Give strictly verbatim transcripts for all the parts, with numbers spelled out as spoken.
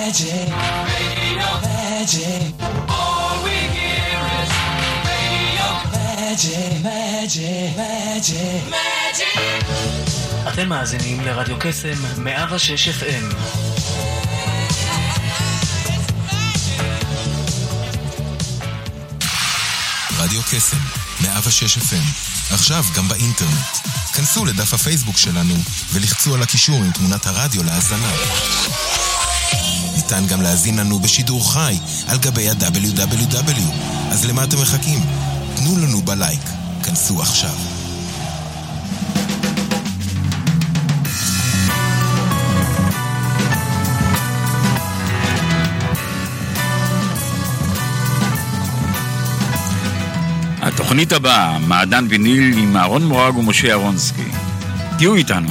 magic, radio, magic. All we hear is radio, magic, magic, magic, magic. אתם מאזינים לרדיו קסם מאה ושש אף אם. רדיו קסם מאה ושש אף אם, עכשיו גם באינטרנט. כנסו לדף הפייסבוק שלנו ולחצו על הקישור עם תמונת הרדיו להאזנה. ניתן גם להאזין לנו בשידור חי על גבי ה-דאבליו דאבליו דאבליו. אז למה אתם מחכים? תנו לנו בלייק. כנסו עכשיו. התוכנית הבאה, מעדן ויניל עם אהרון מורג ומשה אהרונסקי. תהיו איתנו.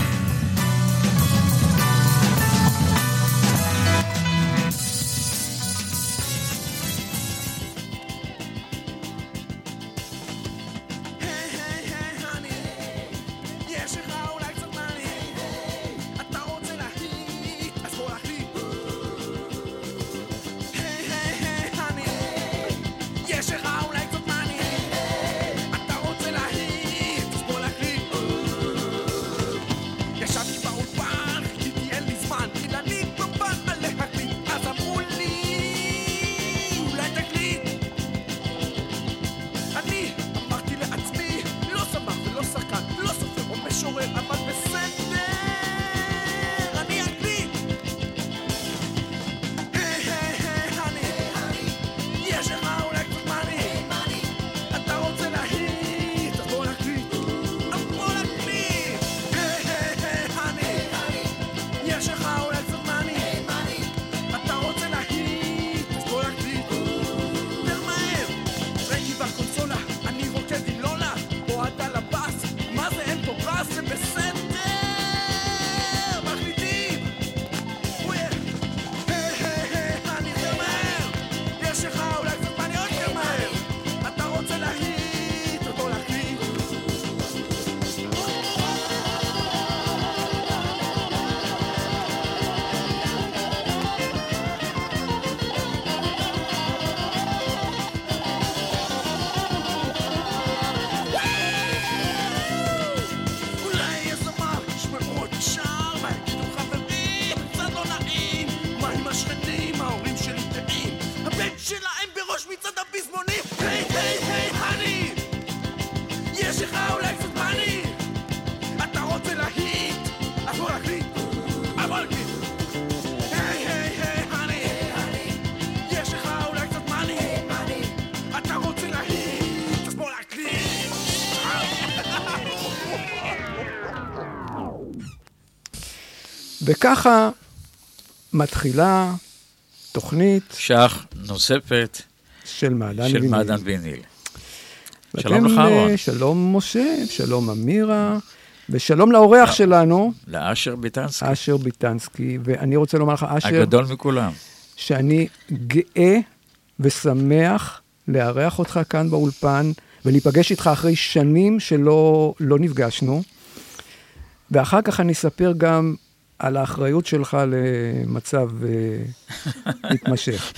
וככה מתחילה תוכנית שח נוספת של מעדן של ויניל. מעדן ויניל. שלום לך אהרון. שלום משה, שלום אמירה, ושלום לאורח שלנו. לאשר ביטנסקי. אשר ביטנסקי, ואני רוצה לומר לך, אשר... הגדול מכולם. שאני גאה ושמח לארח אותך כאן באולפן, ולהיפגש איתך אחרי שנים שלא לא נפגשנו. ואחר כך אני אספר גם על האחריות שלך למצב מתמשך.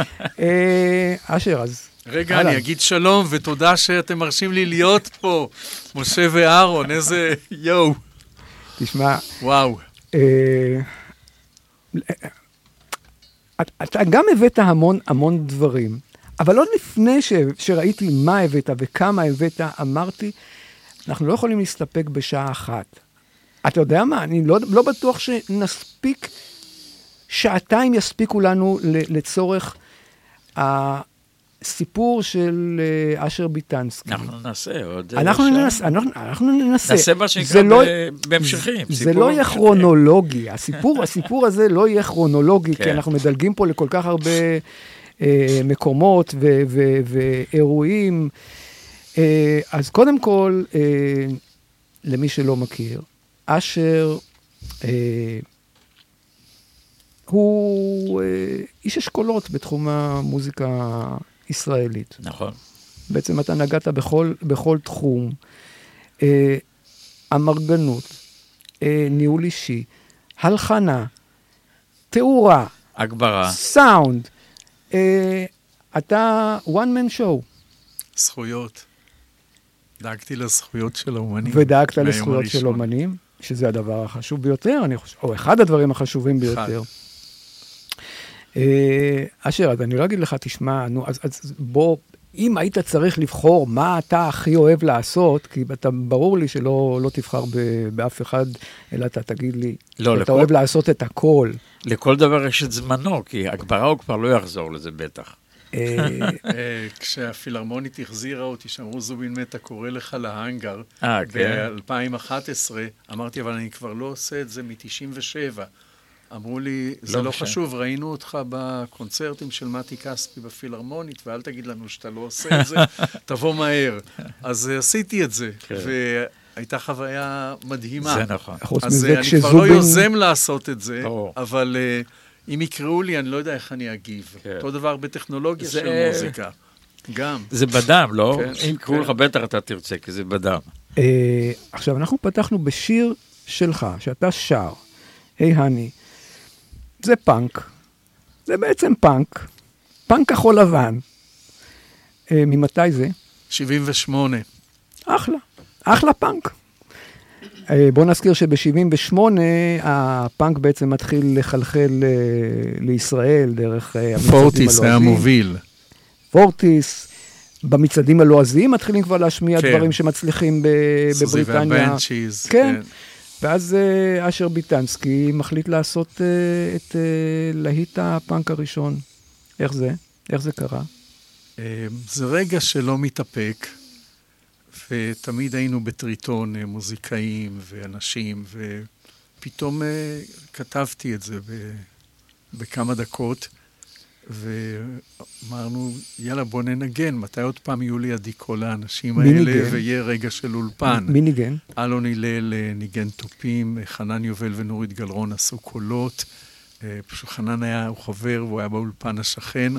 אשר, אז... רגע, אני אגיד שלום, ותודה שאתם מרשים לי להיות פה, משה ואהרון, איזה יו. תשמע... וואו. אתה גם הבאת המון המון דברים, אבל עוד לפני שראיתי מה הבאת וכמה הבאת, אמרתי, אנחנו לא יכולים להסתפק בשעה אחת. אתה יודע מה? אני לא, לא בטוח שנספיק, שעתיים יספיקו לנו לצורך הסיפור של אשר ביטנסקי. אנחנו ננסה עוד... אנחנו ננסה, אנחנו, אנחנו ננסה. נעשה מה שנקרא לא, בהמשכים. זה לא יהיה כרונולוגי. הסיפור, הסיפור הזה לא יהיה כרונולוגי, כן. כי אנחנו מדלגים פה לכל כך הרבה אה, מקומות ו- ו- ואירועים. אה, אז קודם כל, אה, למי שלא מכיר, אשר אה, הוא אה, איש אשכולות בתחום המוזיקה הישראלית. נכון. בעצם אתה נגעת בכל, בכל תחום. אה, אמרגנות, אה, ניהול אישי, הלחנה, תאורה. הגברה. סאונד. אה, אתה one man show. זכויות. דאגתי לזכויות של האומנים. ודאגת לזכויות של אומנים, שזה הדבר החשוב ביותר, אני חושב, או אחד הדברים החשובים ביותר. אה, אשר, אז אני לא אגיד לך, תשמע, נו, אז, אז בוא, אם היית צריך לבחור מה אתה הכי אוהב לעשות, כי אתה, ברור לי שלא לא תבחר ב, באף אחד, אלא אתה תגיד לי, לא, אתה לכל... אוהב לעשות את הכל. לכל דבר יש את זמנו, כי הגברה הוא כבר לא יחזור לזה בטח. כשהפילהרמונית החזירה אותי, שאמרו זובין מטה קורא לך להנגר, אה, כן. ב-אלפיים ואחת עשרה, אמרתי, אבל אני כבר לא עושה את זה מ-תשעים ושבע. אמרו לי, זה לא חשוב, ראינו אותך בקונצרטים של מתי כספי בפילהרמונית, ואל תגיד לנו שאתה לא עושה את זה, תבוא מהר. אז עשיתי את זה, והייתה חוויה מדהימה. זה נכון. אז אני כבר לא יוזם לעשות את זה, אבל אם יקראו לי, אני לא יודע איך אני אגיב. אותו דבר בטכנולוגיה של מוזיקה. גם. זה בדם, לא? אם יקראו לך בטח אתה תרצה, כי זה בדם. עכשיו, אנחנו פתחנו בשיר שלך, שאתה שר, היי הני, זה פאנק, זה בעצם פאנק, פאנק כחול לבן. אה, ממתי זה? שבעים ושמונה. אחלה, אחלה פאנק. אה, בוא נזכיר שב-שבעים ושמונה הפאנק בעצם מתחיל לחלחל אה, לישראל דרך אה, המצעדים הלועזיים. פורטיס היה מוביל. פורטיס, במצעדים הלועזיים מתחילים כבר להשמיע כן. דברים שמצליחים ב- סוזי בבריטניה. והבנצ'יז. כן. כן. ואז uh, אשר ביטנסקי מחליט לעשות uh, את uh, להיט הפאנק הראשון. איך זה? איך זה קרה? Uh, זה רגע שלא מתאפק, ותמיד היינו בטריטון uh, מוזיקאים ואנשים, ופתאום uh, כתבתי את זה ב- בכמה דקות, ואמרנו, יאללה, בוא ננגן, מתי עוד פעם יהיו לי עדיקו לאנשים האלה, ניגן? ויהיה רגע של אולפן. מי ניגן? אלון הלל ניגן טופים, חנן יובל ונורית גלרון עשו קולות, פשוט חנן היה, הוא חבר, והוא היה באולפן השכן,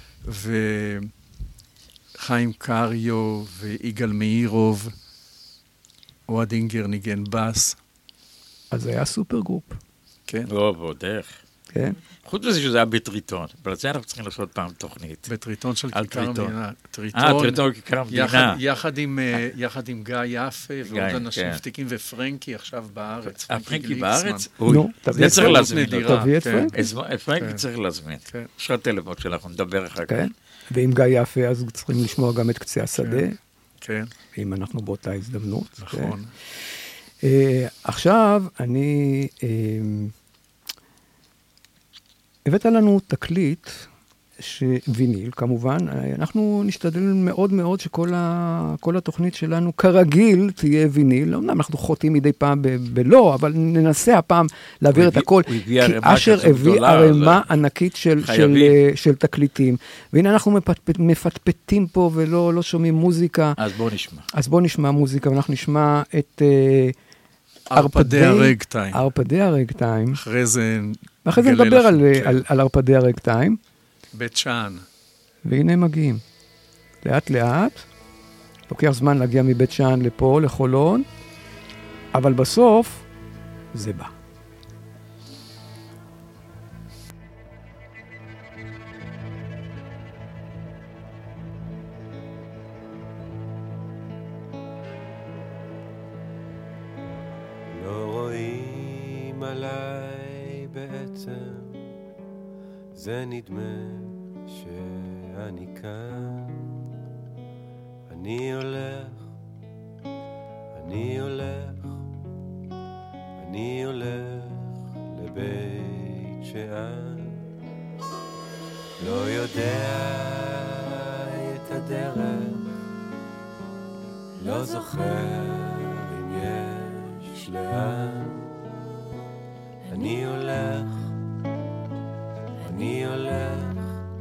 וחיים קריו ויגאל מאירוב, אוהד אינגר ניגן בס. אז זה היה סופר גרופ. כן. לא, ועוד איך. כן. חוץ מזה שזה היה בטריטון, אבל זה אנחנו צריכים לעשות פעם תוכנית. בטריטון של כיכר המדינה. אה, טריטון כיכר המדינה. יחד עם גיא יפה ועוד אנשים ותיקים ופרנקי עכשיו בארץ. הפרנקי בארץ? נו, זה צריך להזמין. תביא את פרנקי. פרנקי צריך להזמין. יש לך טלפון שלך, נדבר אחר כך. ואם גיא יפה, אז צריכים לשמוע גם את קצה השדה. כן. אם אנחנו באותה הזדמנות. נכון. עכשיו, אני... הבאת לנו תקליט, ויניל כמובן, אנחנו נשתדל מאוד מאוד שכל ה, כל התוכנית שלנו כרגיל תהיה ויניל, אמנם אנחנו חוטאים מדי פעם ב- בלא, אבל ננסה הפעם להעביר את הכל, כי אשר הביא ערימה ענקית של, של, של תקליטים, והנה אנחנו מפטפט, מפטפטים פה ולא לא שומעים מוזיקה. אז בואו נשמע. אז בואו נשמע מוזיקה, ואנחנו נשמע את... ערפדי הרגטיים. ערפדי הרגטיים. אחרי זה... ואחרי זה נדבר על, על, על ערפדי הרגטיים. בית שאן. והנה הם מגיעים. לאט לאט. לוקח זמן להגיע מבית שאן לפה, לחולון. אבל בסוף, זה בא. זה נדמה שאני כאן, אני הולך, אני הולך, אני הולך לבית שאן, לא יודע את הדרך, לא זוכר אם יש לאן, אני הולך, אני הולך,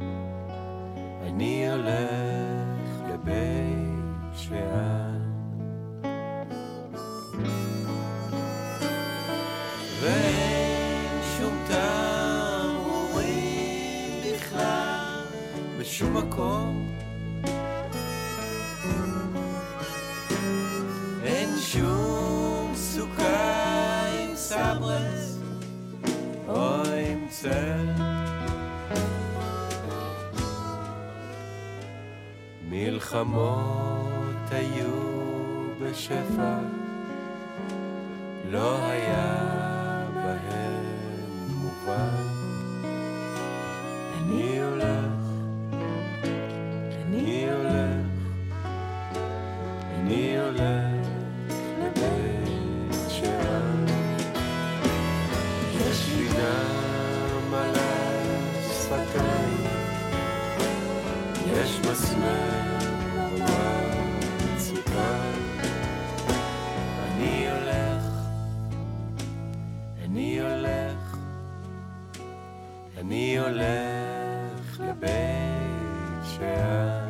אני הולך לבית שאן, ואין שום תמרורים בכלל בשום מקום, אין שום סוכה עם סברס או עם צל, מלחמות היו בשפע, לא היה בהם מובן. אני הולך, אני הולך, אני הולך לבית שאן. יש לי דם על השפתיים, יש מסמר במצוקה. אני הולך, אני הולך, אני הולך לבית שאן.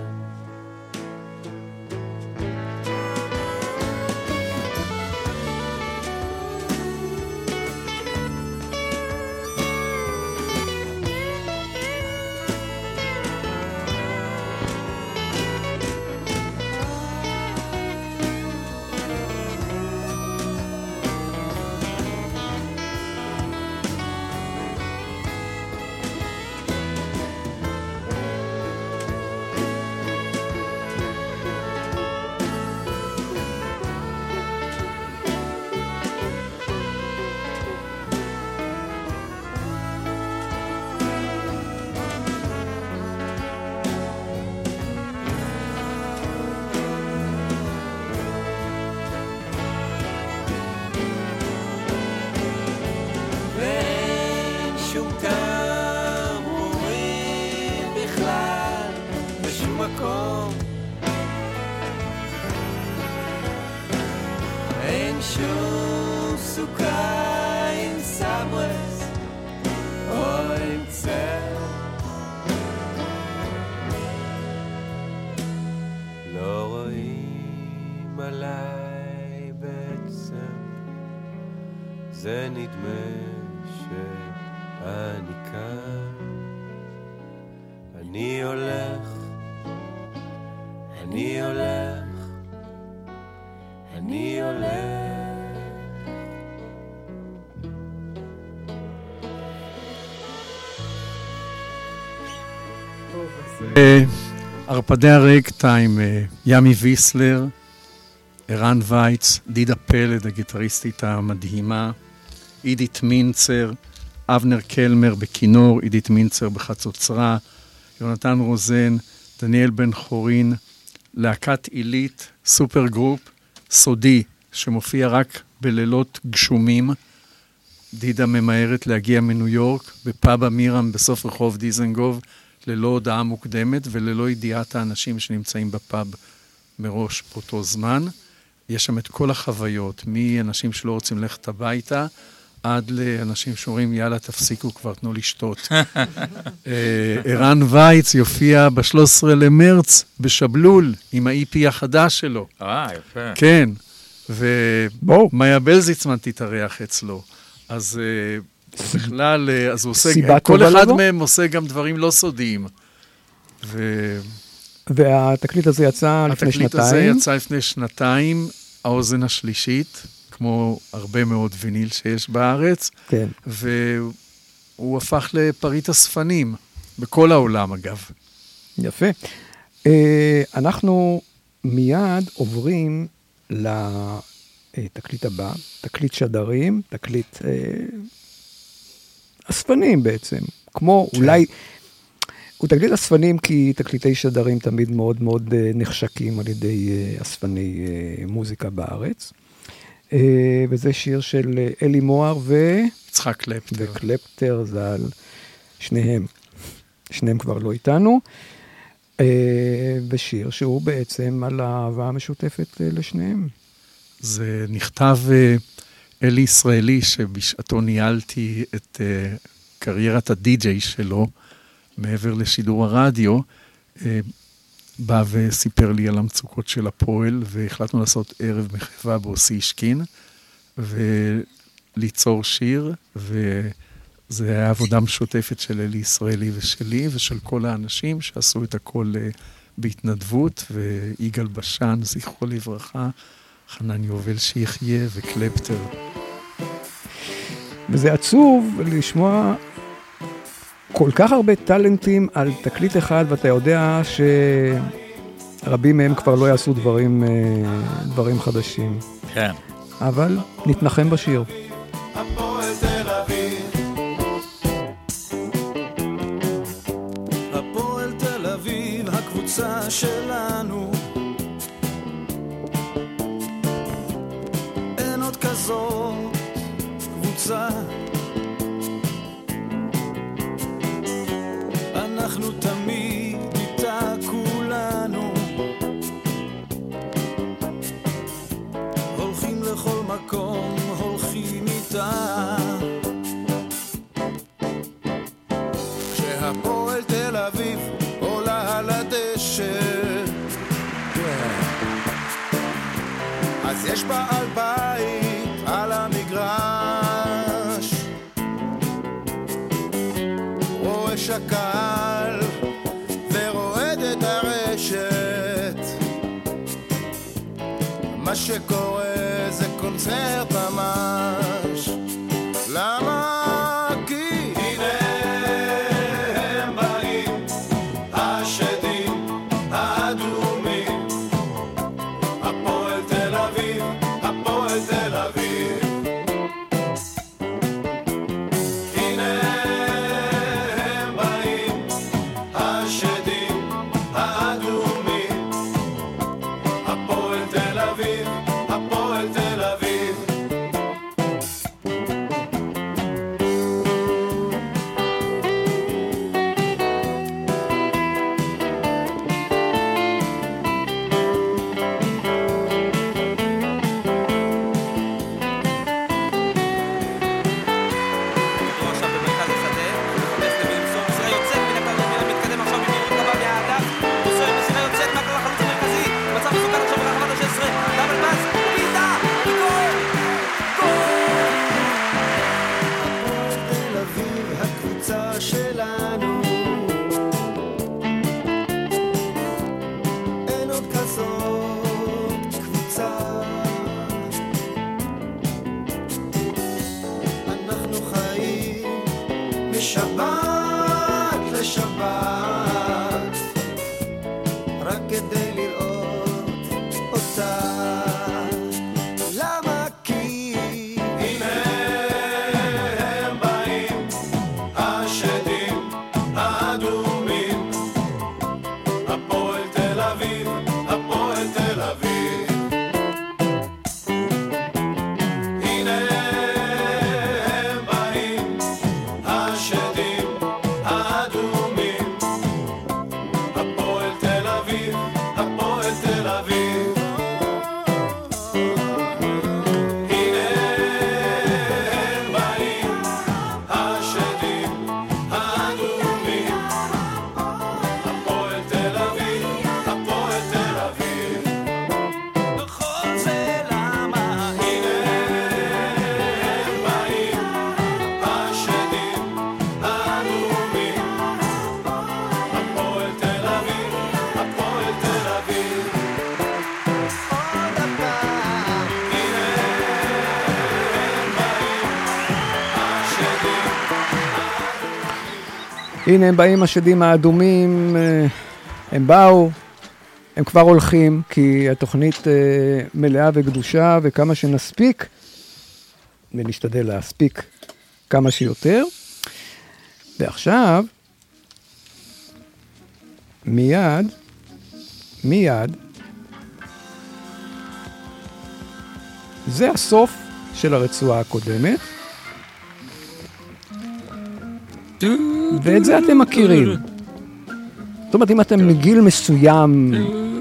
זה נדמה שאני כאן. אני הולך, אני הולך, אני הולך. ערפדי הרקטיים, ימי ויסלר, ערן וייץ, דידה פלד, הגיטריסטית המדהימה, עידית מינצר, אבנר קלמר בכינור, עידית מינצר בחצוצרה, יונתן רוזן, דניאל בן חורין, להקת עילית, סופר גרופ, סודי, שמופיע רק בלילות גשומים. דידה ממהרת להגיע מניו יורק, בפאב אמירם בסוף רחוב דיזנגוף, ללא הודעה מוקדמת וללא ידיעת האנשים שנמצאים בפאב מראש באותו זמן. יש שם את כל החוויות, מאנשים שלא רוצים ללכת הביתה, עד לאנשים שאומרים, יאללה, תפסיקו כבר, תנו לשתות. ערן וייץ יופיע ב-שלושה עשר למרץ בשבלול, עם ה-אי פי החדש שלו. אה, יפה. כן, ומאיה בלזיצמן תתארח אצלו. אז בכלל, אז הוא עושה, כל אחד מהם עושה גם דברים לא סודיים. ו... והתקליט הזה יצא לפני שנתיים. התקליט הזה יצא לפני שנתיים, האוזן השלישית, כמו הרבה מאוד ויניל שיש בארץ, כן. והוא הפך לפריט הספנים, בכל העולם אגב. יפה. אנחנו מיד עוברים לתקליט הבא, תקליט שדרים, תקליט הספנים בעצם, כמו כן. אולי... הוא תקליט הספנים כי תקליטי שדרים תמיד מאוד מאוד נחשקים על ידי אספני מוזיקה בארץ. וזה שיר של אלי מוהר ו... יצחק קלפטר. וקלפטר ז"ל, שניהם. שניהם כבר לא איתנו. ושיר שהוא בעצם על האהבה המשותפת לשניהם. זה נכתב אלי ישראלי שבשעתו ניהלתי את קריירת הדי-ג'יי שלו, מעבר לשידור הרדיו, בא וסיפר לי על המצוקות של הפועל, והחלטנו לעשות ערב מחווה באוסישקין, וליצור שיר, וזה היה עבודה משותפת של אלי ישראלי ושלי, ושל כל האנשים שעשו את הכל בהתנדבות, ויגאל בשן, זכרו לברכה, חנן יובל שיחיה וקלפטר. וזה עצוב לשמוע כל כך הרבה טלנטים על תקליט אחד, ואתה יודע רבים מהם כבר לא יעשו דברים, דברים חדשים. כן. אבל נתנחם בשיר. הפועל תל אביב, הפועל תל אביב, הקבוצה שלנו, אין עוד כזאת קבוצה, אנחנו תמיד איתה כולנו, הולכים לכל מקום, הולכים איתה. כשהפועל תל אביב עולה על הדשא, אז יש בעל בית על המגרש, רואה שקל ורועד את הרשת, מה שקורה זה קונצרט ממש. למה? כי הנה הם באים, השדים האדומים, הפועל תל אביב, הפועל תל אביב. הנה הם באים, השדים האדומים, הפועל תל אביב, הפועל תל אביב. עכשיו במרכז השדה, מחפש למסור, מסירה יוצאת מן הכדור, מתקדם עכשיו במהירות רבה מהאגף, מוסר, מסירה יוצאת מהכלל החלוץ המרכזי, מצב מסוכן עכשיו ברחבת ה-שש עשרה, דאבל פאס, בעיטה, גול! גול! תל אביב, הקבוצה שלנו, אין עוד כזאת קבוצה, אנחנו חיים משבת לשבת, רק כדי לראות אותה. למה? כי הנה הם באים, השדים האדומים, הפועל תל אביב, הפועל תל אביב. הנה הם באים, השדים האדומים, הפועל תל אביב, הפועל תל אביב. הנה הם באים, השדים האדומים, הפועל תל אביב, הפועל תל אביב. וכל זה למה? הנה הם באים, השדים האדומים, הפועל תל אביב, הפועל תל אביב. עוד הפעם, הנה הם באים, השדים. הנה הם באים השדים האדומים, אה, הם באו, הם כבר הולכים, כי התוכנית אה, מלאה וקדושה, וכמה שנספיק, ונשתדל להספיק כמה שיותר. ועכשיו, מיד, מיד, זה הסוף של הרצועה הקודמת, ואת זה אתם מכירים. זאת אומרת, אם אתם מגיל מסוים,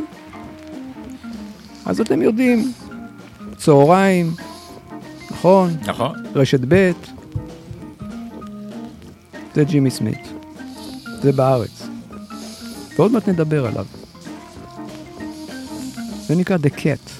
אז אתם יודעים, צהריים, נכון? נכון. רשת ב', זה ג'ימי סמית, זה בארץ. ועוד מעט נדבר עליו. זה נקרא The Cat.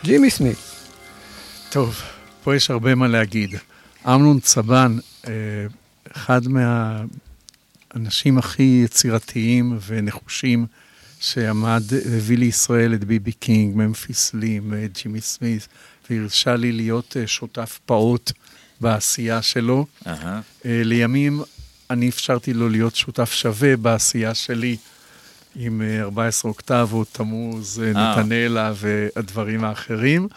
ג'ימי סמית. טוב, פה יש הרבה מה להגיד. אמנון צבן, אחד מהאנשים הכי יצירתיים ונחושים שעמד, הביא לישראל את ביבי קינג, ממפיס לים, ג'ימי סמית, והרשה לי להיות שותף פעוט בעשייה שלו. Uh-huh. לימים אני אפשרתי לו להיות שותף שווה בעשייה שלי, עם ארבע עשרה אוקטבות, תמוז, uh. נתנאלה והדברים האחרים.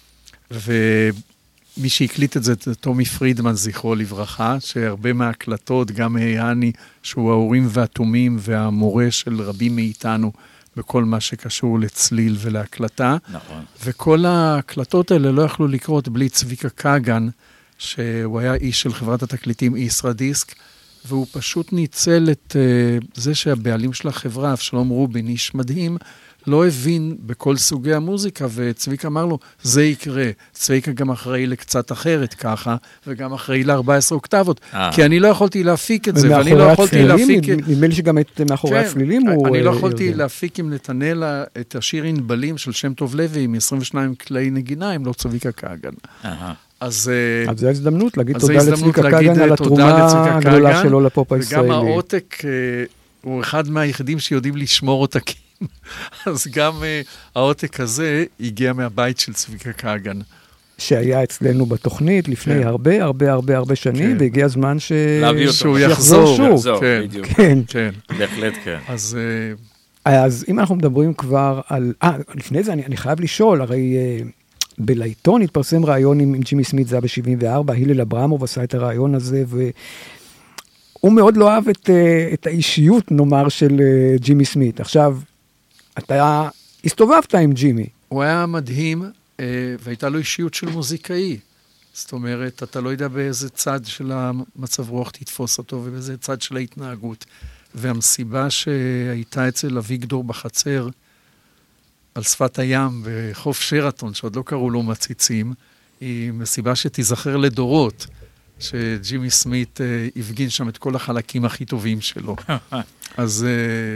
ומי שהקליט את זה, טומי פרידמן, זכרו לברכה, שהרבה מההקלטות, גם היאני, שהוא האורים והתומים והמורה של רבים מאיתנו, בכל מה שקשור לצליל ולהקלטה. נכון. וכל ההקלטות האלה לא יכלו לקרות בלי צביקה קאגן, שהוא היה איש של חברת התקליטים ישרדיסק, והוא פשוט ניצל את uh, זה שהבעלים של החברה, אבשלום רובין, איש מדהים, לא הבין בכל סוגי המוזיקה, וצביקה אמר לו, זה יקרה. צביקה גם אחראי לקצת אחרת ככה, וגם אחראי ל-ארבע עשרה אוקטבות, כי אני לא יכולתי להפיק את זה, ואני לא יכולתי להפיק... נדמה לי שגם את מאחורי הצלילים הוא... אני לא יכולתי להפיק עם נתנאלה את השיר ענבלים של שם טוב לוי, עם עשרים ושניים כלי נגינה, עם לא צביקה קאגן. אז זו ההזדמנות להגיד תודה לצביקה קאגן על התרומה הגדולה שלו לפופ הישראלי. וגם העותק הוא אחד מהיחידים שיודעים לשמור עותקים. אז גם uh, העותק הזה הגיע מהבית של צביקה קאגן. שהיה אצלנו בתוכנית לפני כן. הרבה, הרבה, הרבה, הרבה שנים, כן. והגיע הזמן ש... שהוא יחזור שוב. יחזור, כן. בדיוק. כן. כן. בהחלט כן. אז... Uh... אז אם אנחנו מדברים כבר על... אה, לפני זה אני, אני חייב לשאול, הרי uh, בלעיתון התפרסם רעיון עם, עם ג'ימי סמית, זה היה ב-שבעים וארבע, הילל אברמוב עשה את הרעיון הזה, ו... הוא מאוד לא אהב את, uh, את האישיות, נאמר, של uh, ג'ימי סמית. עכשיו... אתה הסתובבת עם ג'ימי. הוא היה מדהים, והייתה לו אישיות של מוזיקאי. זאת אומרת, אתה לא יודע באיזה צד של המצב רוח תתפוס אותו, ובאיזה צד של ההתנהגות. והמסיבה שהייתה אצל אביגדור בחצר, על שפת הים, בחוף שרתון, שעוד לא קראו לו מציצים, היא מסיבה שתיזכר לדורות, שג'ימי סמית הפגין שם את כל החלקים הכי טובים שלו. אז...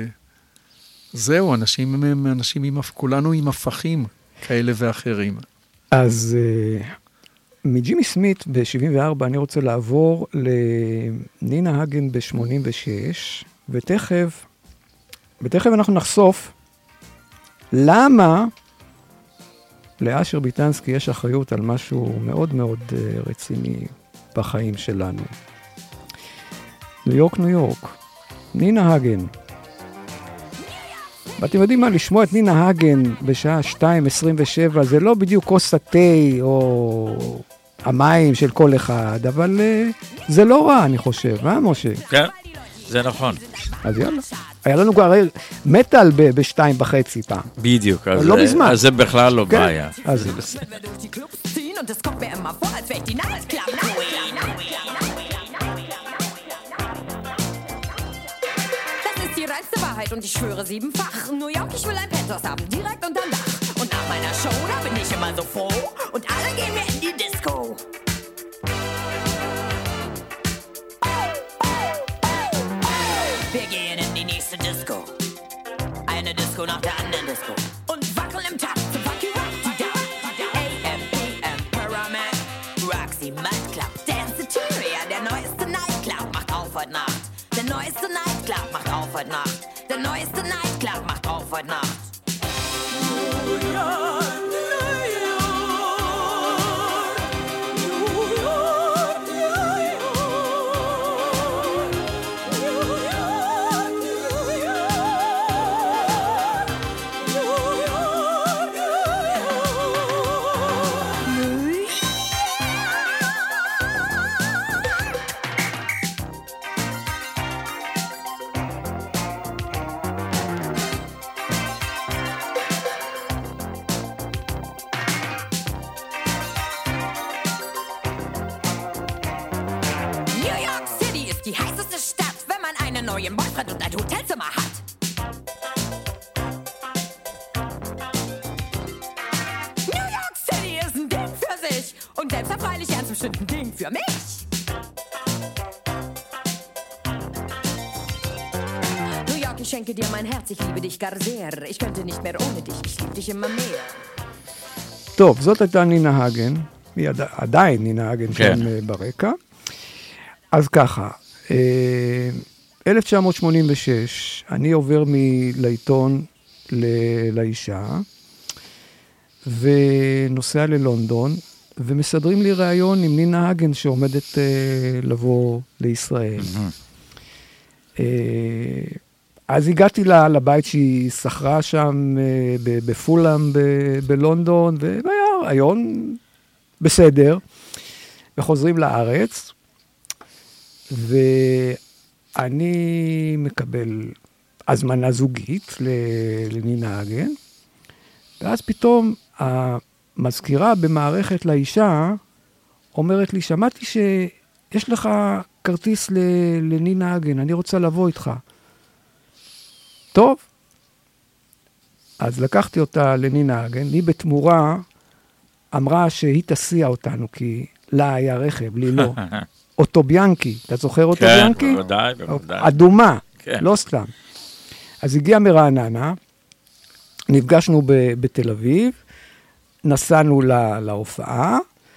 זהו, אנשים הם אנשים עם, כולנו עם הפכים כאלה ואחרים. אז uh, מג'ימי סמית ב-שבעים וארבע אני רוצה לעבור לנינה הגן ב-שמונים ושש, ותכף, ותכף אנחנו נחשוף למה לאשר ביטנסקי יש אחריות על משהו מאוד מאוד uh, רציני בחיים שלנו. ניו יורק, ניו יורק, נינה הגן. ואתם יודעים מה, לשמוע את נינה הגן בשעה שתיים עשרים ושבע, זה לא בדיוק כוס התה או המים של כל אחד, אבל uh, זה לא רע, אני חושב, אה, משה? כן, זה נכון. אז יאללה. היה לנו כבר מטל בשתיים וחצי פעם. בדיוק, אז, לא מזמן. אז זה בכלל לא כן. בעיה. אז זה בסדר. Und ich schwöre siebenfach, New York, ich will ein Penthouse haben, direkt unterm Dach. Und nach meiner Show, da bin ich immer so froh. Und alle gehen wir in die Disco. Wir gehen in die nächste Disco. Eine Disco nach der anderen Disco. Und wackeln im Takt zum Fuck You Rock, die da. A M P M, Pyramid, Roxy, Mud Club, Danceteria, der neueste Nightclub macht auf heute Nacht. Der neueste Nightclub macht auf heute Nacht. Der neueste Nightclub macht auf heute Nacht. New York, New York, New York, New York, New York, New York, New York, New York. Die heißeste Stadt, wenn man einen neuen Boyfriend und ein Hotelzimmer hat. New York City ist ein Ding für sich und selbst ein freilich ernst bestimmt ein Ding für mich. New York, ich schenke dir mein Herz, ich liebe dich gar sehr. Ich könnte nicht mehr ohne dich, ich liebe dich immer mehr. טוב, זאת הייתה נינה הגן, היא עד, עדיין נינה הגן כן. שם ברקע. אז ככה, אלף תשע מאות שמונים ושש, אני עובר מלעיתון ל- לאישה, ונוסע ללונדון, ומסדרים לי ראיון עם נינה הגן שעומדת uh, לבוא לישראל. Mm-hmm. Uh, אז הגעתי לה, לבית שהיא שכרה שם uh, בפולאם ב- בלונדון, והיה ראיון בסדר, וחוזרים לארץ, ואני מקבל הזמנה זוגית לנינה הגן, ואז פתאום המזכירה במערכת לאישה אומרת לי, שמעתי שיש לך כרטיס לנינה הגן, אני רוצה לבוא איתך. טוב. אז לקחתי אותה לנינה הגן, היא בתמורה אמרה שהיא תסיע אותנו, כי לה היה רכב, לי לא. אוטוביאנקי, אתה זוכר אוטוביאנקי? כן, בוודאי, בוודאי. אדומה, כן. לא סתם. אז הגיע מרעננה, נפגשנו ב- בתל אביב, נסענו לה, להופעה,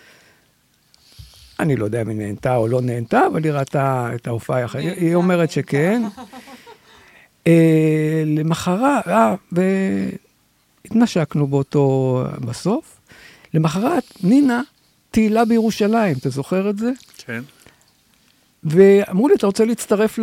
אני לא יודע אם היא נהנתה או לא נהנתה, אבל היא ראתה את ההופעה, היא אומרת שכן. אה, למחרת, אה, והתנשקנו באותו בסוף, למחרת נינה תהילה בירושלים, אתה זוכר את זה? כן. ואמרו לי, אתה רוצה להצטרף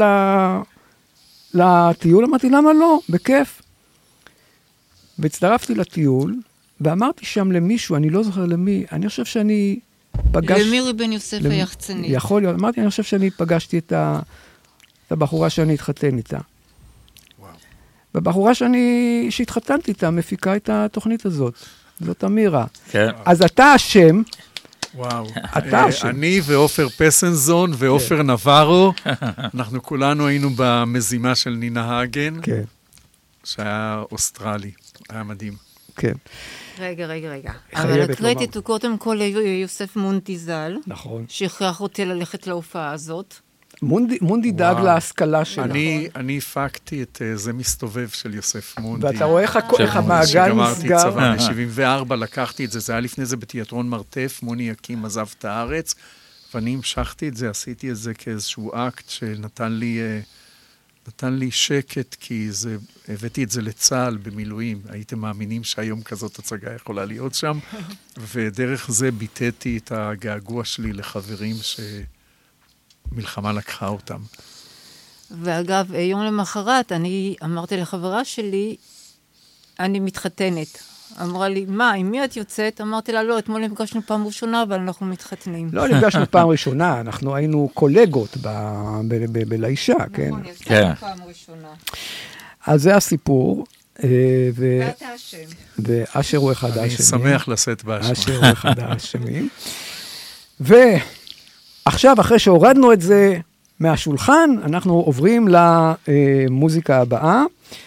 לטיול? אמרתי, למה לא? בכיף. והצטרפתי לטיול, ואמרתי שם למישהו, אני לא זוכר למי, אני חושב שאני פגש... למירי בן יוסף למ... היחצנית. יכול להיות, אמרתי, אני חושב שאני פגשתי את, ה... את הבחורה שאני התחתן איתה. וואו. והבחורה שאני, שהתחתנתי איתה, מפיקה את התוכנית הזאת. זאת אמירה. כן. אז אתה אשם, וואו. אתה אשם. אני ואופר פסנזון ואופר נברו, אנחנו כולנו היינו במזימה של נינה הגן, שהיה אוסטרלי, היה מדהים. כן. רגע, רגע, רגע. אבל הקרדיט הוא קודם כל יוסף מונדי ז"ל, נכון. שהכרח אותי ללכת להופעה הזאת. מונדי דאג להשכלה שלו. אני הפקתי את זה מסתובב של יוסף מונדי. ואתה רואה איך המעגל נסגר. שגמרתי צבא ב-שבעים וארבע, לקחתי את זה, זה היה לפני זה בתיאטרון מרתף, מוני יקים עזב את הארץ, ואני המשכתי את זה, עשיתי את זה כאיזשהו אקט שנתן לי, נתן לי שקט, כי זה, הבאתי את זה לצה"ל במילואים, הייתם מאמינים שהיום כזאת הצגה יכולה להיות שם, ודרך זה ביטאתי את הגעגוע שלי לחברים ש... מלחמה לקחה אותם. ואגב, יום למחרת, אני אמרתי לחברה שלי, אני מתחתנת. אמרה לי, מה, עם מי את יוצאת? אמרתי לה, לא, אתמול נפגשנו פעם ראשונה, אבל אנחנו מתחתנים. לא נפגשנו פעם ראשונה, אנחנו היינו קולגות בלאישה, כן? נכון, יצאנו פעם ראשונה. אז זה הסיפור. ואתה אשם. ואשר הוא אחד האשמים. אני שמח לשאת באשמה. אשר הוא אחד האשמים. ו... עכשיו, אחרי שהורדנו את זה מהשולחן, אנחנו עוברים למוזיקה הבאה.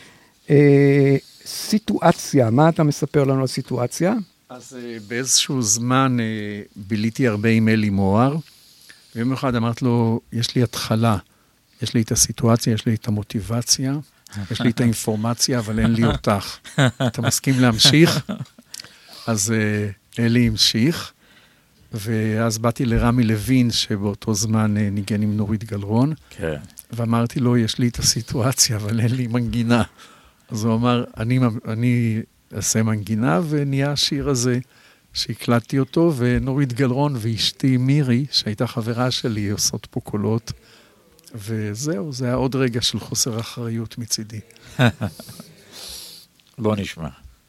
סיטואציה, מה אתה מספר לנו על סיטואציה? אז באיזשהו זמן ביליתי הרבה עם אלי מוהר, ויום אחד אמרת לו, יש לי התחלה, יש לי את הסיטואציה, יש לי את המוטיבציה, יש לי את האינפורמציה, אבל אין לי אותך. אתה מסכים להמשיך? אז אלי המשיך. ואז באתי לרמי לוין, שבאותו זמן ניגן עם נורית גלרון, כן. ואמרתי לו, יש לי את הסיטואציה, אבל אין לי מנגינה. אז הוא אמר, אני, אני אעשה מנגינה, ונהיה השיר הזה שהקלטתי אותו, ונורית גלרון ואשתי מירי, שהייתה חברה שלי, עושות פה קולות, וזהו, זה היה עוד רגע של חוסר אחריות מצידי. בוא נשמע.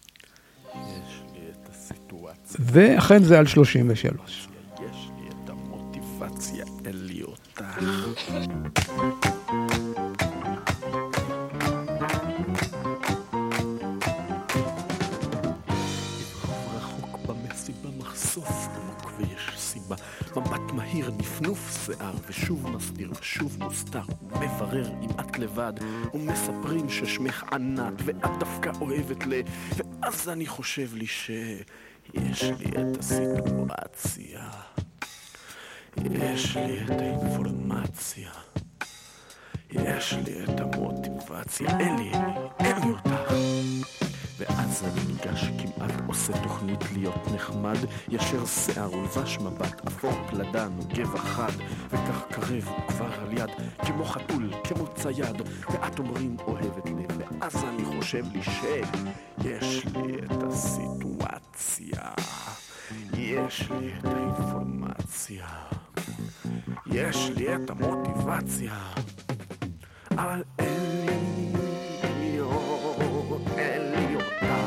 ואכן זה על שלושים ושלוש. יש לי את המוטיבציה, אין לי אותך. רחוק במסיבה מחשוף עמוק ויש סיבה. מבט מהיר נפנוף שיער ושוב מסתיר ושוב מוסתר. מברר אם את לבד ומספרים ששמך ענת ואת דווקא אוהבת ל... ואז אני חושב לי ש... יש לי את הסיטואציה, יש לי את האינפורמציה, יש לי את המוטיבציה, אין לי, אין לי אותך. ואז ואז אני ניגש כמעט עושה תוכנית להיות נחמד, ישר שיער ולבש מבט, אפור פלדה נוגב אחד, וכך קרב וכבר על יד, כמו חתול, כמו צייד, ואת אומרים אוהבת לב, ואז אני חושב לי שיש לי את הסיטואציה, יש לי את האינפורמציה, יש לי את המוטיבציה, אבל אין לי, או, אין לי אותה.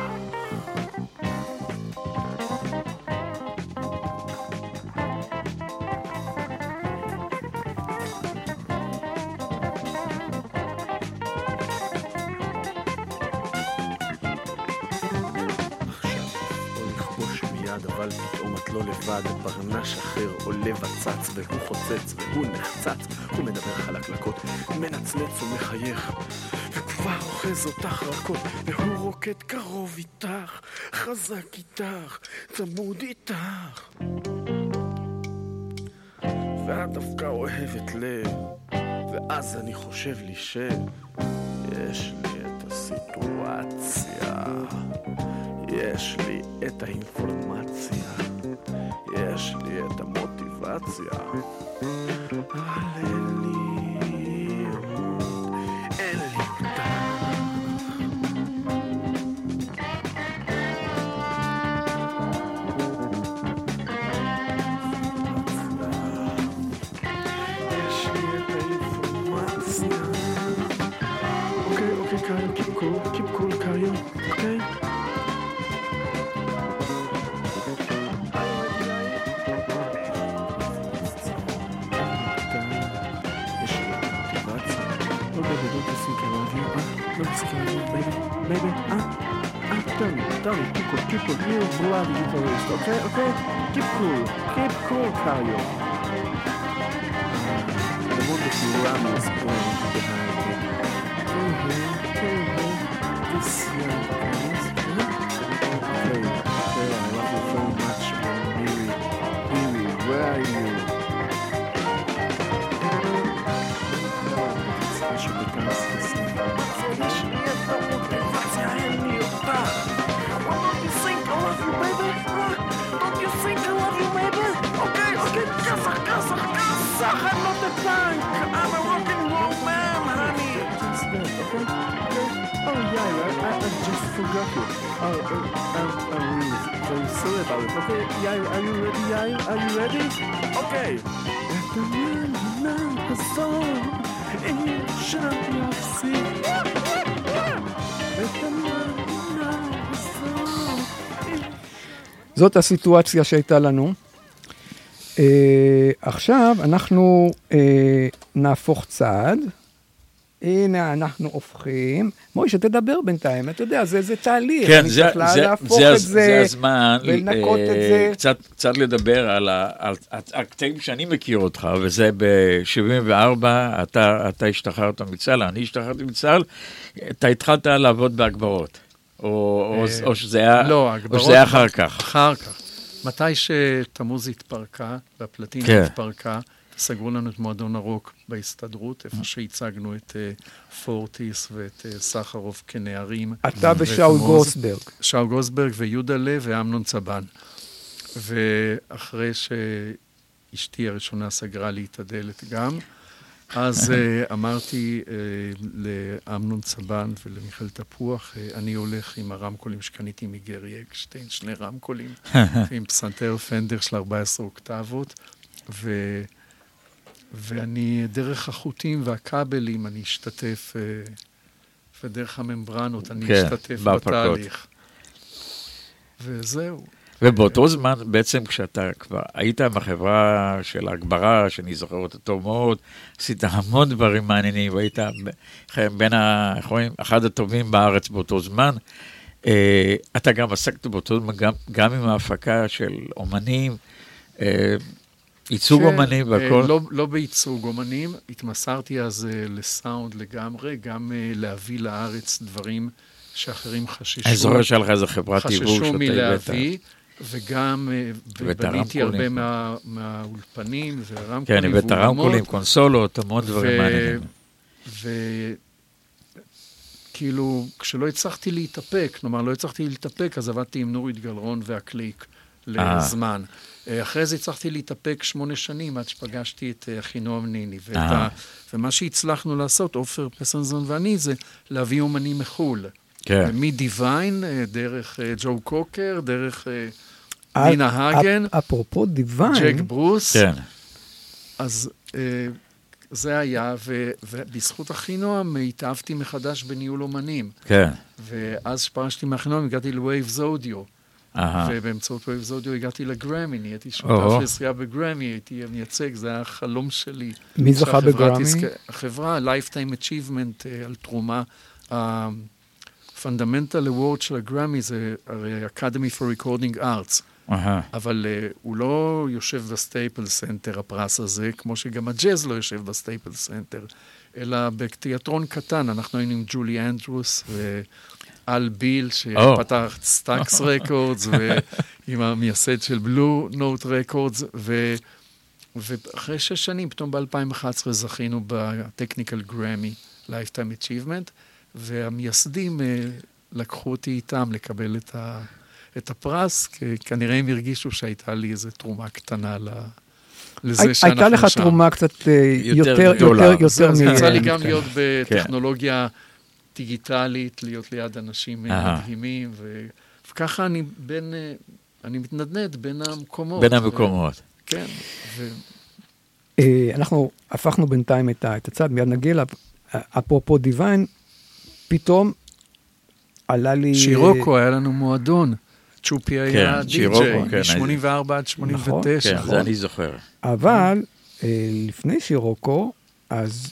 אבל פתאום את לא לבד, ברנש אחר עולה וצץ והוא חוצץ והוא נחצץ, הוא מדבר חלקלקות, מנצנץ ומחייך וכבר אוחז אותך רכות, והוא רוקד קרוב איתך, חזק איתך, צמוד איתך, ואת דווקא אוהבת לב, ואז אני חושב לי שיש לי את הסיטואציה, יש לי את האינפורמציה, יש לי את המוטיבציה, אבל אין לי, אין לי אותה. יש לי את האינפורמציה. אוקיי, אוקיי, קריו, keep cool, keep cool, קריו, אוקיי? Baby, ah, ah, tell me, tell me, keep cool, keep cool, you bloody guitarist, okay, okay? Keep cool, keep cool, Cario. The wonderful Rami is playing behind me. Hey, hey, hey, hey, this young guys, okay, okay, I love you so much, Miri, Miri, where are you? It's such a big dance to sing. Don't you think I love you, baby? Huh? Don't you think I love you, baby? Okay, okay, Kazakh, Kazakh, Kazakh, I'm not a punk. I'm a rock and roll man, honey. Just that, okay? Okay? Oh, yeah, yeah, I, I just forgot you. Oh, uh, I'm, I'm really very sorry about it. Okay, yeah, are you ready, yeah? Are you ready? Okay. Let the wind know the song, and you shall not see. Let the wind זאת הסיטואציה שהייתה לנו. Uh, עכשיו אנחנו uh, נהפוך צעד. הנה אנחנו הופכים. מוישה, תדבר בינתיים, אתה יודע, זה, זה תהליך. כן, זה, זה, להפוך זה, את זה, זה הזמן ולנקות uh, את זה. קצת, קצת לדבר על, ה, על, על הקטעים שאני מכיר אותך, וזה ב-שבעים וארבע, אתה, אתה השתחררת מצה"ל, אני השתחררתי מצה"ל, אתה התחלת לעבוד בהגברות. או, אה, או, שזה היה, לא, או שזה היה אחר כך. אחר כך. מתי שתמוז התפרקה, והפלטינה כן. התפרקה, סגרו לנו את מועדון הרוק בהסתדרות, איפה שהצגנו את uh, פורטיס ואת uh, סחרוף כנערים. אתה ושאול גוסברג. שאול גוסברג ויהודה לב ואמנון צבן. ואחרי שאשתי הראשונה סגרה לי את הדלת גם, אז uh, אמרתי uh, לאמנון צבן ולמיכאל תפוח, uh, אני הולך עם הרמקולים שקניתי מגרי אקשטיין, שני רמקולים, עם פסנתר פנדר של ארבע עשרה אוקטבות, ו... ואני, דרך החוטים והכבלים, אני אשתתף, uh, ודרך הממברנות, אני כן, אשתתף בהפקות. בתהליך. וזהו. ובאותו זמן, בעצם כשאתה כבר היית בחברה של ההגברה, שאני זוכר אותה טוב מאוד, עשית המון דברים מעניינים, והיית בין האחרונים, אחד הטובים בארץ באותו זמן. אתה גם עסקת באותו זמן, גם, גם עם ההפקה של אומנים, ייצוג אומנים והכל. לא, לא בייצוג אומנים, התמסרתי אז לסאונד לגמרי, גם להביא לארץ דברים שאחרים חששו. אני זוכר שלך איזה חברת טיבור שאתה הבאת. חששו מלהביא, וגם בניתי הרבה מה, מהאולפנים ורמקולים. כן, הבאת רמקולים, קונסולות, המון דברים מעניינים. כאילו, כשלא הצלחתי להתאפק, כלומר, לא הצלחתי להתאפק, אז עבדתי עם נורית גלרון והקליק לזמן. אחרי זה הצלחתי להתאפק שמונה שנים, עד שפגשתי את אחינועם ניני. ומה שהצלחנו לעשות, עופר פסנזון ואני, זה להביא אומנים מחול. מדיוויין, דרך ג'ו קוקר, דרך נינה הגן. אפרופו דיוויין. ג'ק ברוס. אז זה היה, ובזכות אחינועם התאהבתי מחדש בניהול אומנים. כן. ואז שפרשתי מאחינועם, הגעתי לווייבס אודיו. ובאמצעות ווייבס אודיו הגעתי לגרמי, נהייתי שותף לזכייה בגרמי, הייתי מייצג, זה היה החלום שלי. מי זכה בגרמי? החברה, Lifetime Achievement על תרומה. ה-Fundamental Award של הגרמי זה Academy for Recording Arts. אבל הוא לא יושב בסטייפל סנטר, הפרס הזה, כמו שגם הג'אז לא יושב בסטייפל סנטר, אלא בתיאטרון קטן. אנחנו היינו עם ג'ולי אנדרוס ואל ביל, שפתח סטאקס רקורדס, ועם המייסד של בלו נוט רקורדס, ואחרי שש שנים, פתאום ב-אלפיים ואחת עשרה זכינו בטכניקל גרמי, Lifetime Achievement, והמייסדים לקחו אותי איתם לקבל את ה... את הפרס, כי כנראה הם הרגישו שהייתה לי איזו תרומה קטנה לזה שאנחנו שם. הייתה לך תרומה קצת יותר גדולה. זה יצא לי גם להיות בטכנולוגיה דיגיטלית, להיות ליד אנשים מדהימים, וככה אני בין, אני מתנדנד בין המקומות. בין המקומות. כן. אנחנו הפכנו בינתיים את הצד, מיד נגיע לה, אפרופו דיוויין, פתאום עלה לי... שירוקו, היה לנו מועדון. צ'ופי היה די-ג'יי, מ-שמונים וארבע עד שמונים ותשע. כן, זה אני זוכר. אבל לפני שירוקו, אז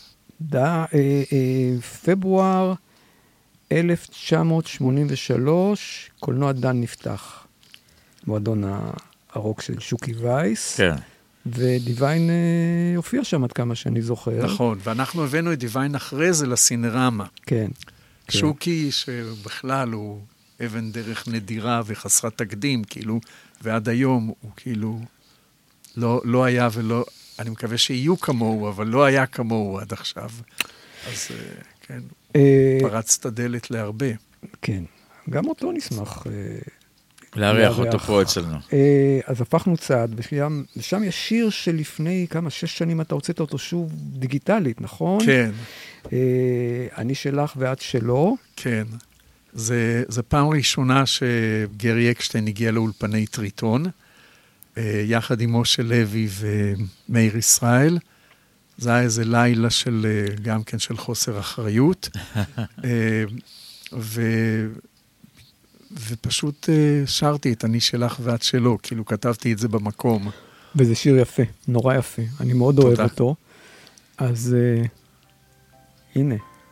פברואר אלף תשע מאות שמונים ושלוש, קולנוע דן נפתח. מועדון הרוק של שוקי וייס. כן. ודיוויין הופיע שם עד כמה שאני זוכר. נכון, ואנחנו הבאנו את דיוויין אחרי זה לסינרמה. כן. שוקי, שבכלל הוא אבן דרך נדירה וחסרת תקדים, כאילו, ועד היום הוא כאילו לא, לא היה ולא, אני מקווה שיהיו כמוהו, אבל לא היה כמוהו עד עכשיו. אז כן, פרץ את הדלת להרבה. כן, גם אותו נשמח להריח אותו פה אצלנו. אז הפכנו צעד, ושם יש שיר שלפני כמה, שש שנים אתה הוצאת אותו שוב דיגיטלית, נכון? כן. אני שלך ואת שלו. כן. זה, זה פעם ראשונה שגרי אקשטיין הגיע לאולפני טריטון, יחד עם משה לוי ומאיר ישראל. זה היה איזה לילה של, גם כן של חוסר אחריות. ו... ופשוט שרתי את אני שלך ואת שלו, כאילו כתבתי את זה במקום. וזה שיר יפה, נורא יפה. אני מאוד תודה. אוהב אותו. אז uh, הנה.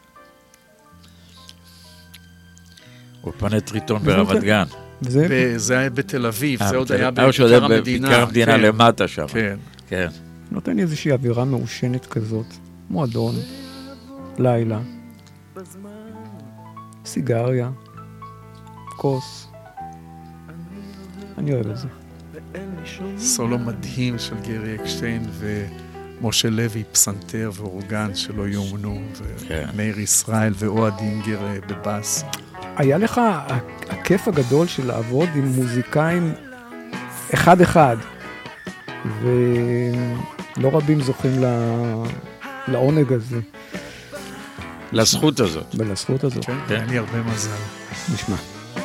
אולפני טריטון ברמת גן. וזה... וזה היה בתל אביב, זה עוד היה בכיכר המדינה. בכיכר המדינה למטה שם. כן. כן. נותן לי איזושהי אווירה מעושנת כזאת. מועדון, לילה, סיגריה. כוס. אני אוהב את זה. סולו מדהים של גרי אקשטיין ומשה לוי, פסנתר ואורגן שלא יאומנו, ומאיר ישראל ואוהד אינגר בבאס. היה לך הכיף הגדול של לעבוד עם מוזיקאים אחד אחד, ולא רבים זוכים לעונג הזה. לזכות הזאת. ולזכות הזאת. כן, היה לי הרבה מזל. נשמע.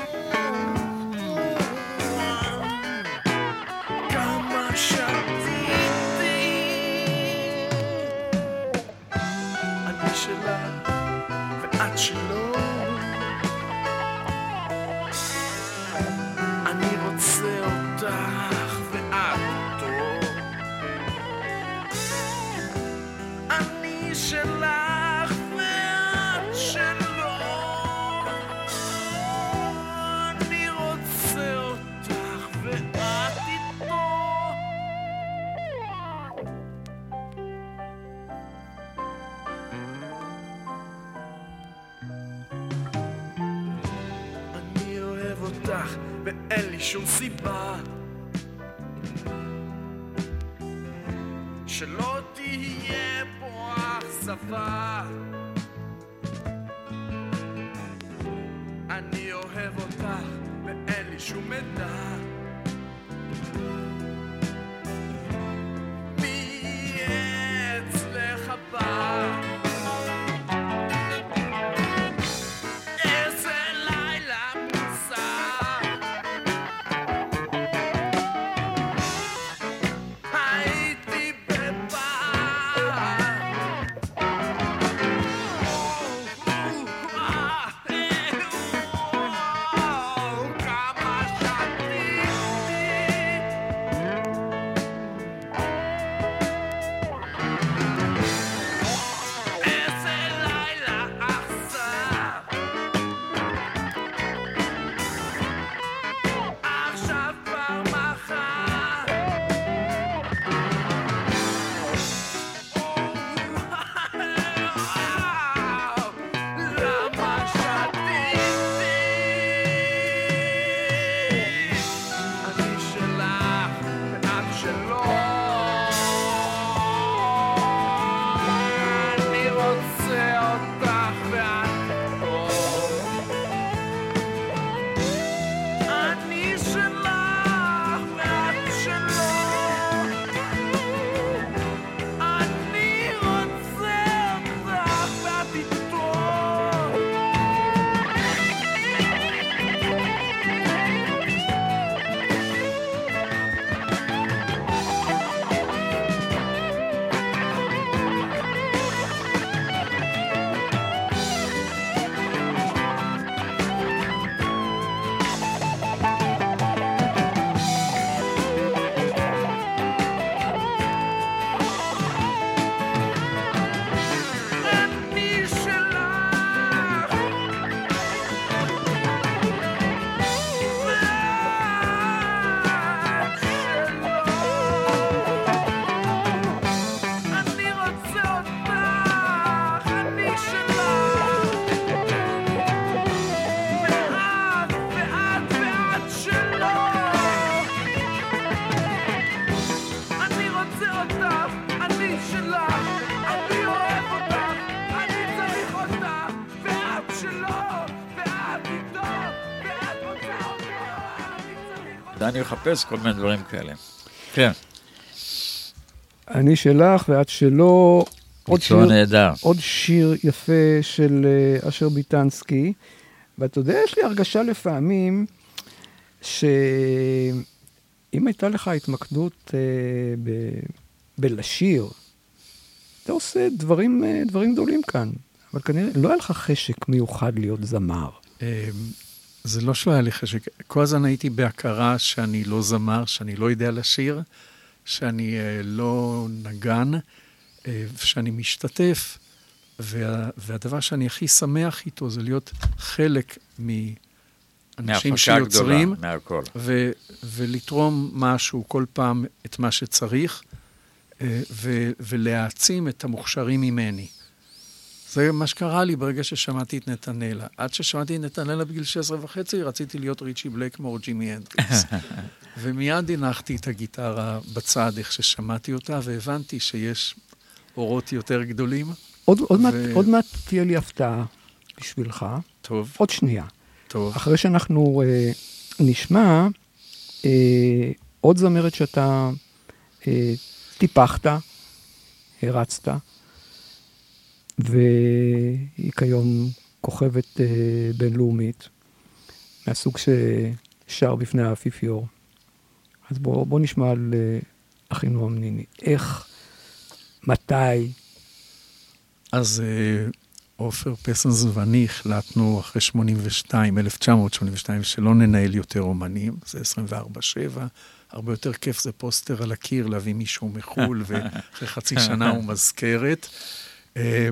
ואין לי שום סיבה שלא תהיה פה אכזבה. שום מידע מי אצלך בא איזה לילה מוזר הייתי בבר כמה שתיתי איזה לילה אכזר עכשיו כבר מחר למה שתיתי אני שלך ואת שלו אני רוצה אותך ואת פה אני שלך ואת שלו אני רוצה אותך ואת איתו אני שלך ואת שלו אני רוצה אותך אני שלך ואת ואת ואת שלו אני רוצה אותך אני שלך אני אוהב אותך אני צריך אותך ואת שלו ואת איתו ואת רוצה אותו אני צריך אותך אני מחפש כל מיני דברים כאלה. כן, אני שלך ואת שלו. עוד ביצוע שיר, נהדר. עוד שיר יפה של אה, אשר ביטנסקי. ואתה יודע, יש לי הרגשה לפעמים שאם הייתה לך התמקדות אה, ב... בלשיר, אתה עושה דברים, אה, דברים גדולים כאן. אבל כנראה לא היה לך חשק מיוחד להיות זמר. זה לא שלא היה לי חשק. כל הזמן הייתי בהכרה שאני לא זמר, שאני לא יודע לשיר, שאני אה, לא נגן, אה, שאני משתתף. וה, והדבר שאני הכי שמח איתו זה להיות חלק מאנשים מהפקה שיוצרים, גדולה, מהכל. ו, ולתרום משהו כל פעם את מה שצריך, אה, ו, ולהעצים את המוכשרים ממני. זה מה שקרה לי ברגע ששמעתי את נתנאלה. עד ששמעתי את נתנאלה בגיל שש עשרה וחצי, רציתי להיות ריצ'י בלקמור או ג'ימי הנדריקס. ומיד הנחתי את הגיטרה בצד, איך ששמעתי אותה, והבנתי שיש אורות יותר גדולים. עוד, עוד, ו- מעט, עוד מעט תהיה לי הפתעה בשבילך. טוב, עוד שנייה. טוב. אחרי שאנחנו אה, נשמע אה, עוד זמרת שאתה אה, טיפחת, הרצת, והיא כיום כוכבת אה, בינלאומית, מהסוג ששר בפני האפיפיור. אז בוא, בוא נשמע על אה, אחינועם ניני. איך, מתי? אז אה, עופר פסנס ואני החלטנו אחרי שמונים ושתיים, אלף תשע מאות שמונים ושתיים, שלא ננהל יותר אומנים, זה עשרים וארבע שבע, הרבה יותר כיף זה פוסטר על הקיר, להביא מישהו מחול, ואחרי חצי שנה הוא מזכרת. אה,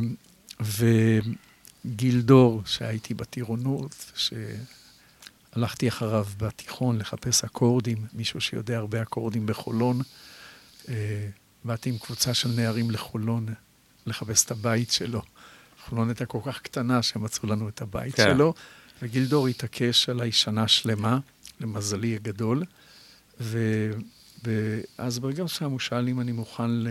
וגילדור, שהייתי בטירונות, שהלכתי אחריו בתיכון לחפש אקורדים, מישהו שיודע הרבה אקורדים בחולון, באתי עם קבוצה של נערים לחולון, לחפש את הבית שלו. חולון הייתה כל כך קטנה שמצאו לנו את הבית כן. שלו, וגילדור התעקש עליי שנה שלמה, למזלי הגדול, ו... ואז ברגע שם הוא שאל אם אני מוכן ל...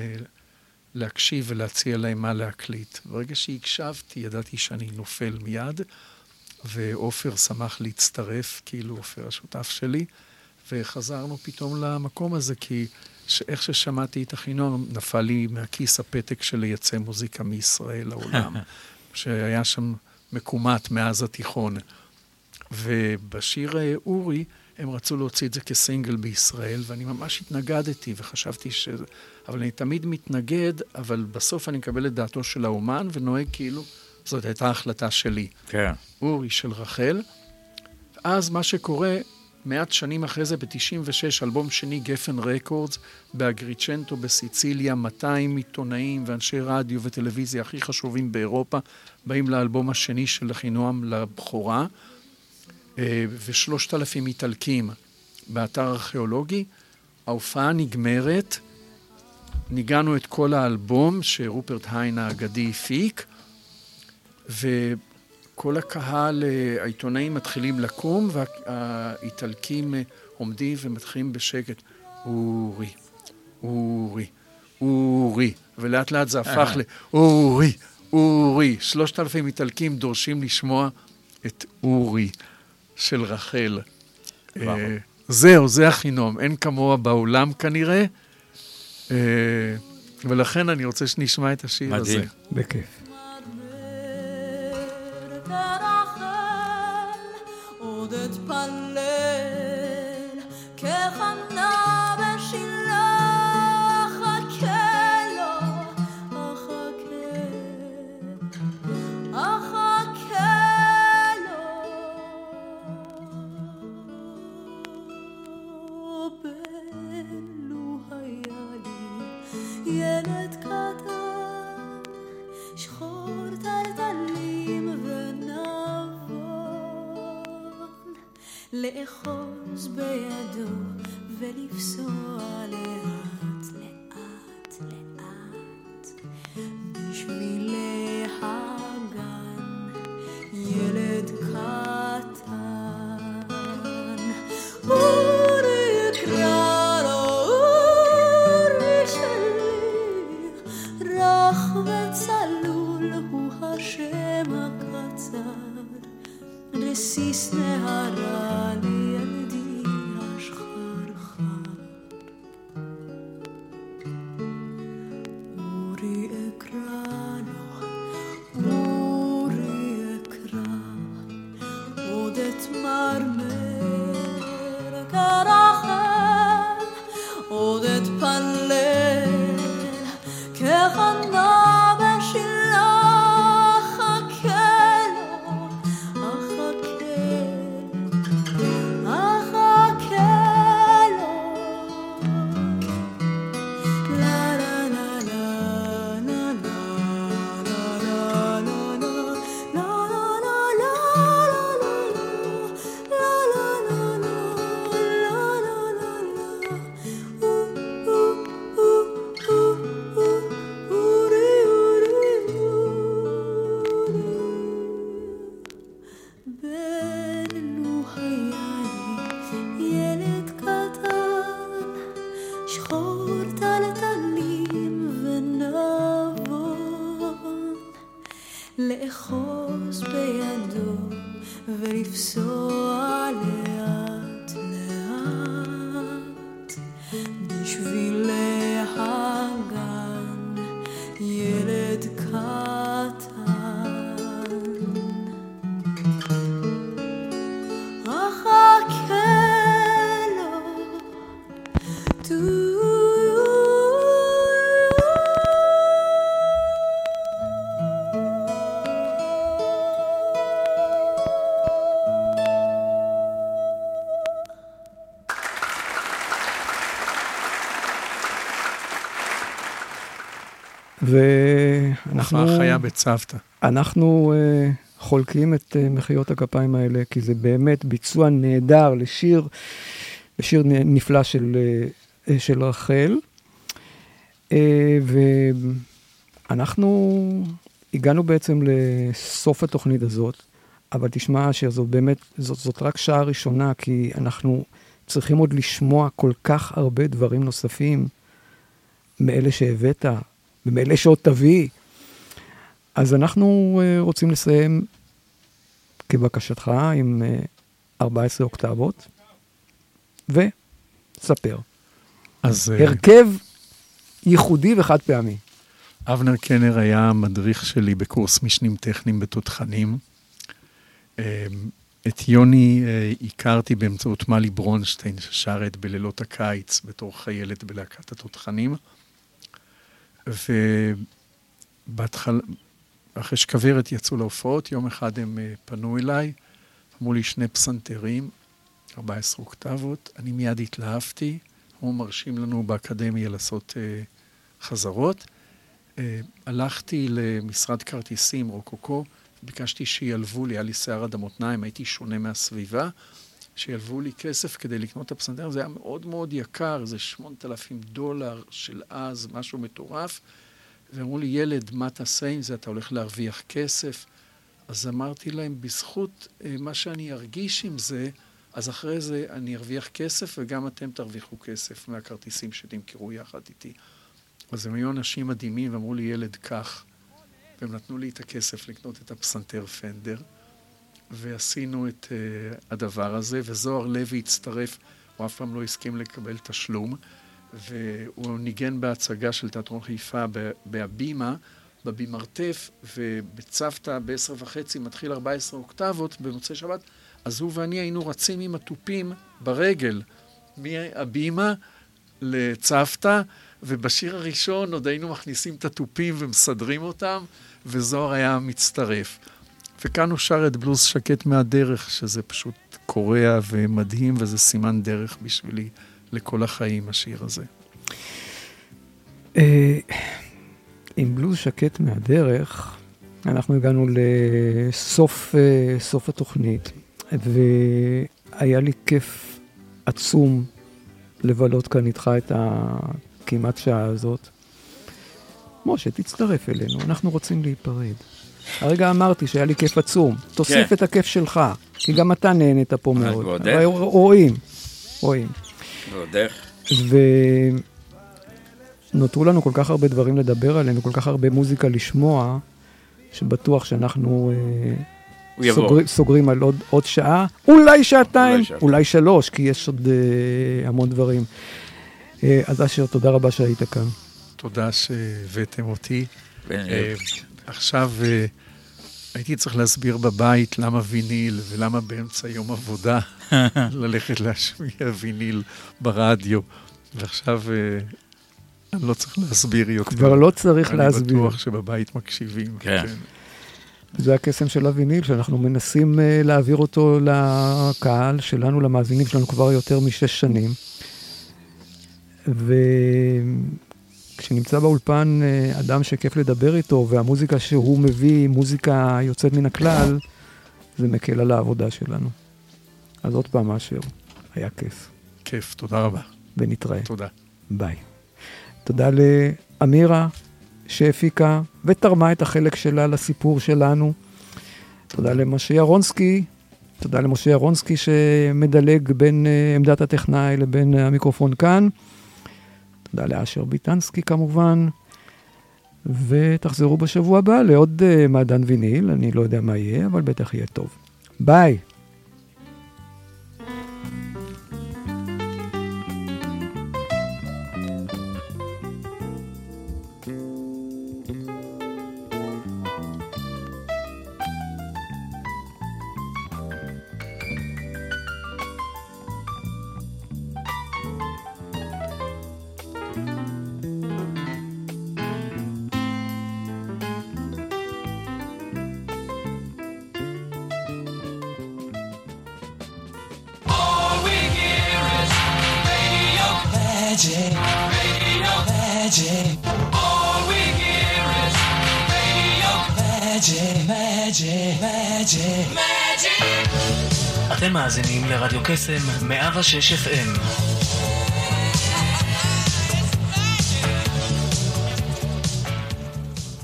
להקשיב ולהציע להם מה להקליט. ברגע שהקשבתי, ידעתי שאני נופל מיד, ואופר שמח להצטרף, כאילו אופר השותף שלי, וחזרנו פתאום למקום הזה, כי איך ששמעתי את הכינור, נפל לי מהכיס הפתק של לייצא מוזיקה מישראל לעולם, שהיה שם מקומט מאז התיכון. ובשיר אורי, הם רצו להוציא את זה כסינגל בישראל, ואני ממש התנגדתי וחשבתי ש... אבל אני תמיד מתנגד, אבל בסוף אני מקבל את דעתו של האומן, ונוהג כאילו, זאת הייתה החלטה שלי. כן. אורי של רחל. אז מה שקורה, מעט שנים אחרי זה, ב-תשעים ושש, אלבום שני, גפן רקורדס, באגריצ'נטו בסיציליה, מאתיים עיתונאים ואנשי רדיו וטלוויזיה הכי חשובים באירופה, באים לאלבום השני של אחינועם לבכורה, ושלושת אלפים איטלקים באתר ארכיאולוגי. ההופעה נגמרת, ניגענו את כל האלבום שרופרט היין האגדי הפיק, וכל הקהל, העיתונאים מתחילים לקום, והאיטלקים עומדים ומתחילים בשקט, אורי, אורי, אורי, ולאט לאט זה הפך לאורי, אורי. שלושת אלפים איטלקים דורשים לשמוע את אורי של רחל. זהו, זה החינום, אין כמוה בעולם כנראה, ולכן אני רוצה שנשמע את השיר הזה. מדהים. בכיף. ילד קטן, שחור טלטלים ונבון, לאחוז בידו ולפסוע לאט לאט לאט בשבילי הגן. ילד קטן, אורי יקרא לו אורי שלי, רך וצלול הוא השם הקצר, רסיס נהרה לילדי השחרחר. אורי אקרא לו, אורי אקרא, עוד אתמרמר כרחל, עוד אתפלל כחנה בשילה, אחכה לו, אחכה, אחכה לו. לה לה לה לה לה לה לה לה לה לה לה לה בנו היה לי ילד קטן, שחור טלטלים ונבון, לאחוז בידו ולפסוע לאט לאט בשבילי הגן. ילד קטן, אחכה לו, טו ואנחנו הופעה חיה בצוותא. אנחנו uh, חולקים את uh, מחיאות הכפיים האלה, כי זה באמת ביצוע נהדר לשיר, לשיר נפלא של, uh, של רחל. Uh, ואנחנו הגענו בעצם לסוף התוכנית הזאת, אבל תשמע שזאת באמת, זאת, זאת רק שעה ראשונה, כי אנחנו צריכים עוד לשמוע כל כך הרבה דברים נוספים מאלה שהבאת, ומאלה שעוד תביא. אז אנחנו uh, רוצים לסיים כבקשתך, עם ארבע עשרה אוקטבות, וספר. אז... הרכב ייחודי וחד פעמי. אבנר קנר היה מדריך שלי בקורס משנים טכניים בתותחנים. את יוני הכרתי באמצעות מלי ברונשטיין, ששרת בלילות הקיץ בתור חיילת בלהקת התותחנים. ובהתחלה, אחרי שכברת יצאו להופעות, יום אחד הם פנו אליי, אמרו לי שני פסנתרים, ארבע עשרה אוקטבות, אני מיד התלהבתי, הוא מרשים לנו באקדמיה לעשות uh, חזרות. Uh, הלכתי למשרד כרטיסים, רוקוקו, ביקשתי שילבו לי, היה לי שיער עד המותניים, הייתי שונה מהסביבה, שילבו לי כסף כדי לקנות את הפסנתר, זה היה מאוד מאוד יקר, זה שמונת אלפים דולר של אז, משהו מטורף, ואמרו לי, ילד, מה תעשה עם זה? אתה הולך להרוויח כסף? אז אמרתי להם, בזכות uh, מה שאני ארגיש עם זה, אז אחרי זה אני ארוויח כסף, וגם אתם תרוויחו כסף מהכרטיסים שתמכרו יחד איתי. אז הם היו אנשים מדהימים, ואמרו לי, ילד, כך. והם נתנו לי את הכסף לקנות את הפסנתר פנדר, ועשינו את uh, הדבר הזה, וזוהר לוי הצטרף, הוא אף פעם לא הסכים לקבל תשלום, והוא ניגן בהצגה של תיאטרון חיפה בהבימה, בבימרתף, ובצוותא בעשר וחצי מתחיל ארבע עשרה אוקטבות במוצאי שבת, אז הוא ואני היינו רצים עם הטופים ברגל, מהבימה לצוותא, ובשיר הראשון עוד היינו מכניסים את הטופים ומסדרים אותם, וזוהר היה מצטרף. וכאן הוא שר את בלוז שקט מהדרך, שזה פשוט קורע ומדהים, וזה סימן דרך בשבילי לכל החיים, השיר הזה. עם בלוז שקט מהדרך, אנחנו הגענו לסוף סוף התוכנית, והיה לי כיף עצום לבלות כאן איתך את הכמעט שעה הזאת. משה, תצטרף אלינו, אנחנו רוצים להיפרד. הרגע אמרתי שהיה לי כיף עצום, תוסיף את הכיף שלך, כי גם אתה נהנית פה מאוד. ועודך. רואים, רואים. ועודך. ונותרו לנו כל כך הרבה דברים לדבר עליהם, וכל כך הרבה מוזיקה לשמוע, שבטוח שאנחנו אה, סוגר, סוגרים על עוד, עוד שעה, אולי שעתיים, אולי, שעתיים. אולי שלוש, כי יש עוד אה, המון דברים. אה, אז אשר, תודה רבה שהיית כאן. תודה שהבאתם אותי. אה, עכשיו אה, הייתי צריך להסביר בבית למה ויניל, ולמה באמצע יום עבודה ללכת להשמיע ויניל ברדיו. ועכשיו... אה, אני לא צריך להסביר יותר. כבר לא צריך להסביר. אני בטוח שבבית מקשיבים. כן. זה הקסם של הוויניל, שאנחנו מנסים uh, להעביר אותו לקהל שלנו, למאזינים שלנו כבר יותר משש שנים. וכשנמצא באולפן uh, אדם שכיף לדבר איתו, והמוזיקה שהוא מביא, מוזיקה יוצאת מן הכלל, זה מקל על העבודה שלנו. אז עוד פעם אשר, היה כיף. כיף, תודה רבה. ונתראה. תודה. ביי. תודה לאמירה שהפיקה ותרמה את החלק שלה לסיפור שלנו. תודה למשה ירונסקי, תודה למשה ירונסקי שמדלג בין עמדת הטכנאי לבין המיקרופון כאן. תודה לאשר ביטנסקי כמובן. ותחזרו בשבוע הבא לעוד מעדן ויניל, אני לא יודע מה יהיה, אבל בטח יהיה טוב. ביי. אתם מאזינים לרדיו קסם מאה ושש אף אם.